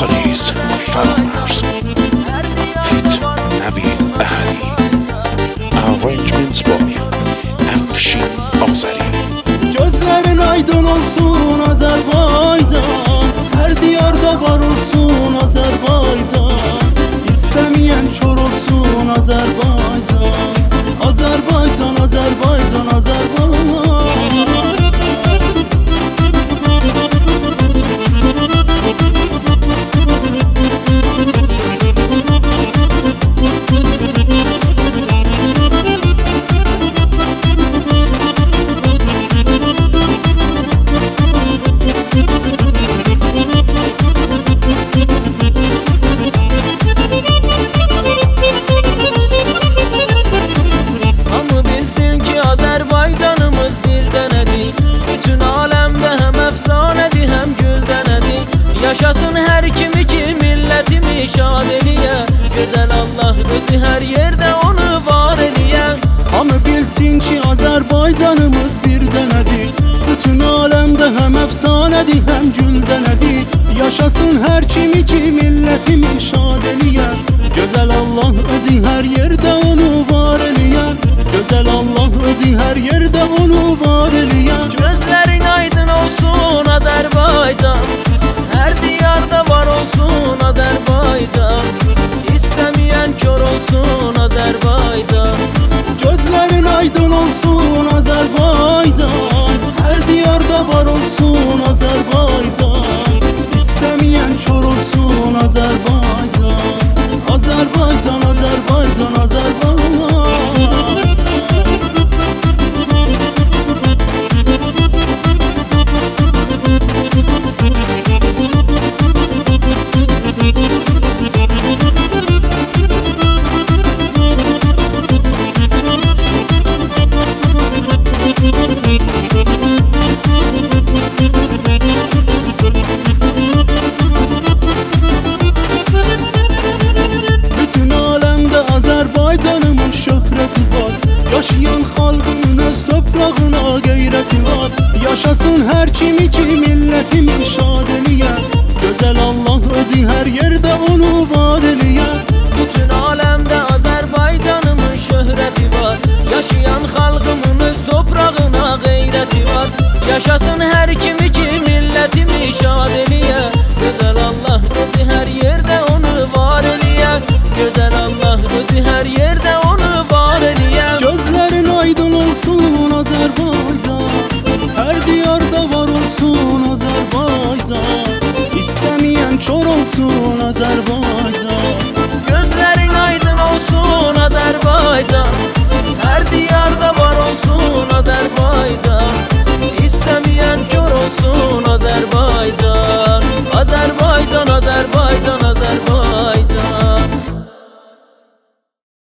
Paris Farmers Fit Navid Ali Arrangements by Afshin Azari. Gözlerin aydın olsun Azerbaycan, her diyarda var olsun Azerbaycan. İstemeyen kör olsun Azerbaycan, Azerbaycan, Azerbaycan, Azerbaycan. Yaşasın her kimi ki milletimi şad eliye. Güzel Allah özü her yerde onu var eliye. Hamı bilsin ki Azerbaycanımız bir dənədir, bütün alemde hem efsanedir hem güldenedir. Yaşasın her kimi ki milletimi şad eliye. Güzel Allah özü her yerde onu var eliye. Güzel Allah özü her yerde onu var eliye. Gözlerin aydın olsun Azerbaycan, her diyarda var olsun Azerbaycan. İstemeyen kör olsun Azerbaycan. Gözlerin aydın olsun Azerbaycan, her diyarda var olsun Azerbaycan. İstemeyen kör olsun Azerbaycan, Azerbaycan, Azerbaycan, Azerbaycan. Bütün alemde Azerbaycanımın şöhreti var. Yaşayan halkın öz toprağına gayreti var. Yaşasın her kimi ki milletimin şad eliye. Güzel Allah özü her yerde onu var eliye. Bütün alemde Azerbaycanımın şöhreti var. Yaşayan halkımın öz toprağına gayreti var. Yaşasın her kimi ki milletimi şad eliye. Güzel Allah özü her yerde onu var eliye. Güzel Allah özü her yerde onu var eliye. Gözlerin aydın olsun Azerbaycan, her diyarda var olsun Azerbaycan. İstemeyen kör olsun Azerbaycan.